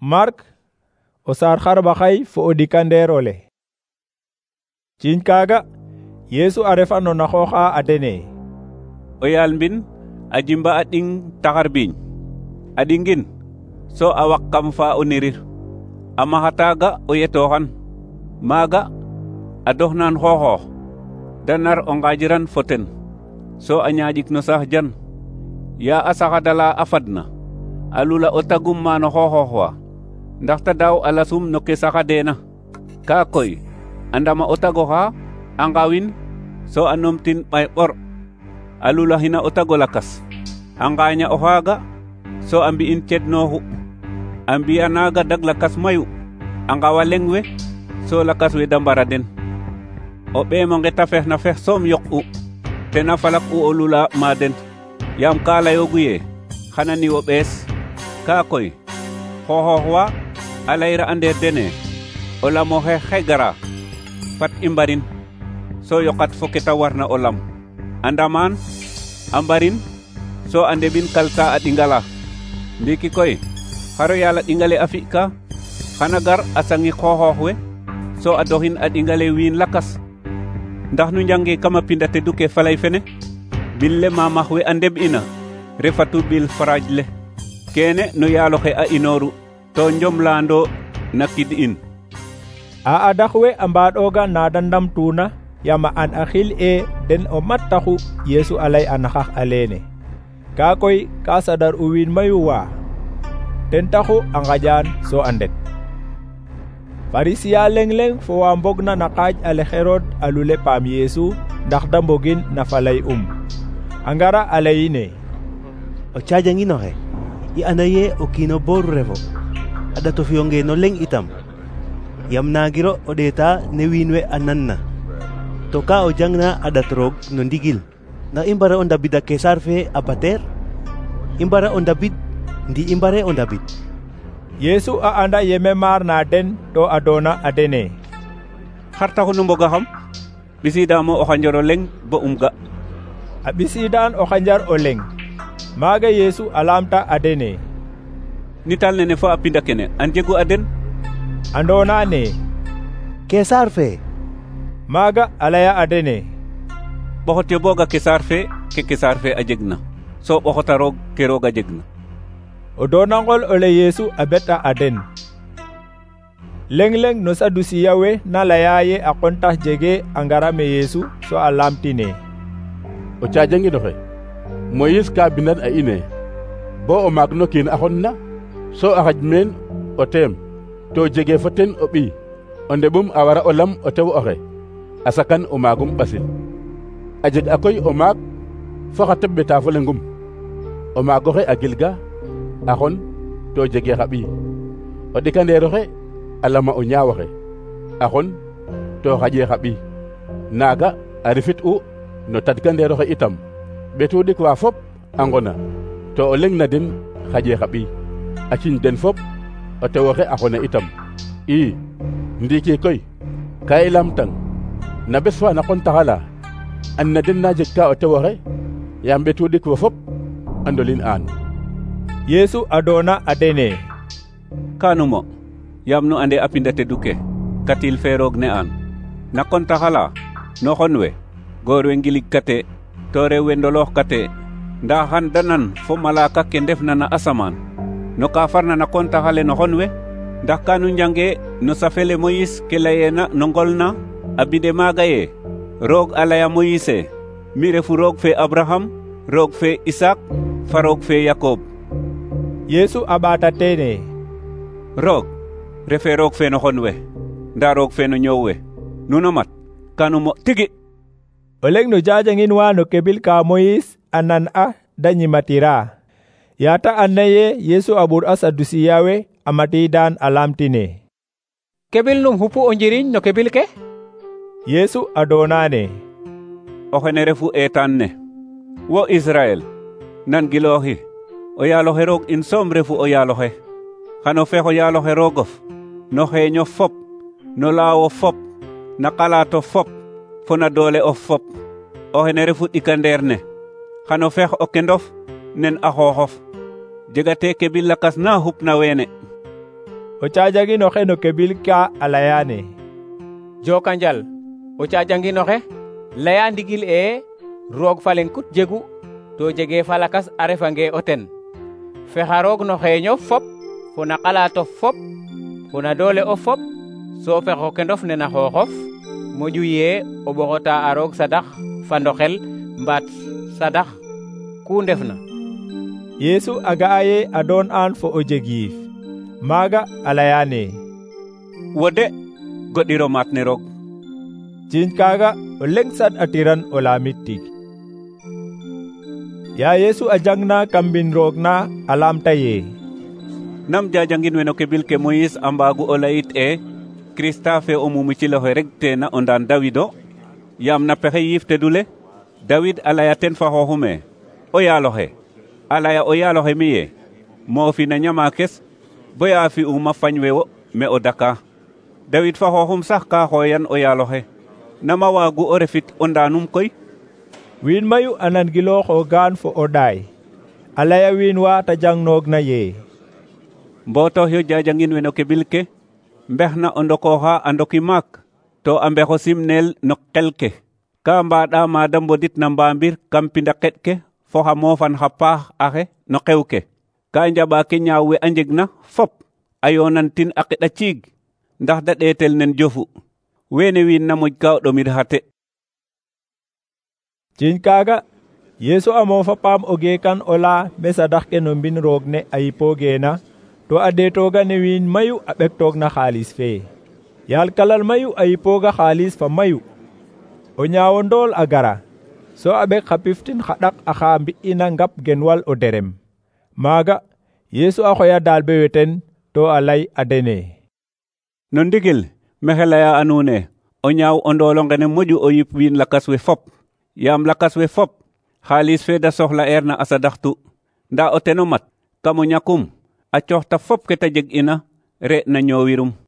Mark o saar xarɓaxay fo o dikandeerole. Ciiñ kaaga Yeesu a refa no naxooxa a dene. O yaal mbin a jimba a ɗing taxar biiñ a ɗingin so a waq kam fa o nirir a maxa taaga o yetooxan maaga a doxnan xooxoox da nar o ngaajiran fo ten so a ñaaƴik no sax jan yaa a saxadala a fadna a lula o tagum maano xooxoox wa ndax ta daaw a lasum no ke saxadeena kaa koy a ndama o tagoxa a ngawin so a numtin ɓay ɓor a lulaxina o tago lakas a ngaaña o xaaga so a mbi'in cednooxu a mbi'a naaga dag lakas mayu a ngawa leŋ we so lakas we da mbara den o ɓeem onge ta fexna fex soom yoq'u tena falak u o lula ma den yaam ka layoogu ye xana ni o ɓees kaa koy xooxoox wa a layra a ndeer dene o lam oxe xegara fat i mbarin so yoqat fo ke ta warna o lam a ndamaan a mbarin so a ndeɓin kalta a ɗingala ndiiki koy xaro yaal a ɗingale a fi'ka xana gar a sangi xooxoox we so a doxin a ɗingale wiin lakas ndax nu njange kama pinda tedu ke falay fene bil le mamax we a ndeɓ'ina refatu bil faraaj le kene no yaaloxe a inooru to njomlaando na kid in a adax we a mbaaɗooga na da ndamtuna yama an a xil e den o mat taxu Yeesu a lay a naxax a leene kaa koy ka sadar u wiin mayu wa ten taxu a ngaƴaan so a ndet. Farisiya leŋ-leŋ fo wa mbogna na qaaj ale Herod a lule paam Yeesu ndax da mbogin na falay a ngara a layine o caajanginoxe i anda ye o kiino booru refo a ɗato fiyonge no leŋ itam yam naagiro o ɗeeta ne wiin we a nanna to ka o jangna a ɗat roog no ndigil ndax i mbara o ndabid a Kesar fe a bateer i mbara o ndabid ndi i mbare o ndabid. Yeesu a anda yeme maar na den to a doona a dene xar taxu nu mboga xam ɓisiidaamo o xanjar o leŋ bo ga a ɓisiidaan o xanjar o leŋ maaga Yeesu a laamta a dene nital nene fo a pinda kene an jegu a den a ndoona ne Kesar fe maaga a laya a dene ɓoxot yo booga Kesar fe ke Kesar fe a jegna so ɓoxota roog ke roog a jegna o doonangol ole Yeesu a beta a den leŋ-leŋ no Sadusiya we na laya ye a qontax jege a ngara me Yeesu so a laamtine o caajanginoxe Moyis ka bindan a ine bo o maak no kiin a xonna so a xaj meen o teem to jege fo ten o ɓiy o ndeɓum a wara o lam o tew oxe a sakan o maagum ɓasil a jeg a koy o maak fo xa teɓ ɓeta fo leŋum o maagoxe a gilga a xon to jege xa ɓiy o ɗikandeeroxe a lama o ñaawoxe a xon to xaƴe xa ɓiy naaga a rifit u no tadkandeeroxe itam ɓetu ɗik wa fop a ngona to o leŋ na den xaƴe xa ɓiy a ciñ den fop o tewoxe a xona itam i ndiiki koy ka i lamtang na bes fa na qontaxala an na den na jeg ka o tewoxe yaam ɓetu ɗik wa fop a ndolin aan. Yeesu a doona a dene kanumo yaam nu ande a pinda tedu ke katil fe roog ne aan na qontaxala no xon we goor we ngilig kate to rew we ndoloox kate ndaa xan danan fo malaka ke ndefna na asamaan no ka farna na qontaxale no xon we ndax kanu njange no safele Moyis ke layeena no ngol na a bide maaga ye roog a laya Moyise mi refu roog fe Abraham roog fe Isak fa roog fe Yakob. Yeesu a ɓaata teene roog refe roog fe no xon we ndaa roog fe no ñoow we nuno mat kanu mo tigi o leŋ no jaajangin wa no kebil ka Moyis a nan a da ñimatira yaata anna ye Yeesu a ɓur a Sadusiya we a matiidaan a laamtine kebil num xupu o njiriñ no kebil ke Yeesu a doonaane o xene refu eetaan ne wo Israel nan gilooxi o yaaloxe roog in soom refu o yaaloxe xano fex o yaaloxe roogof no xeeñof fop no laawof fop na xalaato fop fo na doole of fop o xene refu ɗikandeer ne xano fex o kendof nen a xooxof jegate ke bi lakas na xupna weene o cajanginoxe no kebil ka a layane: Jokanjal, o cajanginoxe laya ndigil e roog fa leŋ kut jegu to jege fa lakas a refange o ten. Fexa roog no xeeñof fop fo na xalatof fop fo na doole of fop, so fexo kendof ne na xooxof moƴu ye o ɓoxota a roog sadax fa ndoxel mbaat sadax ku ndefna. Yesu a ga'a ye a doon an fo o jeg yiif, maaga a layane: Wo de goɗiro maat ne roog. Ciiñ kaaga o leŋ sad a tiran o laamit tig. Ya Yesu a jangna kam mbin roog na a laamta ye: Nam jajangin we no kebil ke Moïse a mbaagu o layit e Krista fe o mumiciloxe rek teena o ndaan Dawido, yaam na pexe yiif tedule Dawid a laya ten fa xooxume: O yaaloxe, a laya o yaaloxe mi ye moofi na ñama kes boya fi'uma fañ we wo me o daka. Dawid fa xooxum sax ka xooyan o yaaloxe, nama waagu o refit o ndaanum koy? Wiin mayu a nangilooxo gaan fo o ɗaay, a laya wiin wa ta jangnoogna ye: Mbootox yo jajangin we no kebil ke mbex na o ndokooxa a ndoki maak to a mbexo simneel no qel ke, ka mbaɗa maada mbodit na mbaambir kam pinda qeɗ ke fo xa moofan xa paax axe no xew ke, ka njaɓa ke ñaaw we a njegna fop a yoonantin a qeɗa ciig ndax da ɗeetel nen jofu. Weene wiin na moƴ ka o ɗomir xa te. Ciiñ kaaga Yesu a moofa paam o geekan o laa me sadax ke no mbin roog ne a yipoogeena, to a deetooga ne wiin mayu a ɓektoogna xaalis fee. Yaal kalal mayu a yipooga xaalis fa mayu. O ñaawo ndool a gara, so a ɓek xa piftin xa ɗak axa mbi'ina ngap genwal o derem. Maaga Yesu a xoya daalbe we ten to a lay a dene: No ndigil mexe laya a nuun e o ñaaw o ndoolo ngene moƴu o yip wiin lakas we fop, yaam lakas we fop xaalis fe da soxla eerna a sadaxtu, ndaa o teno mat kam o ñakum a cooxta fop ke ta jeg ina re na ñoowirum.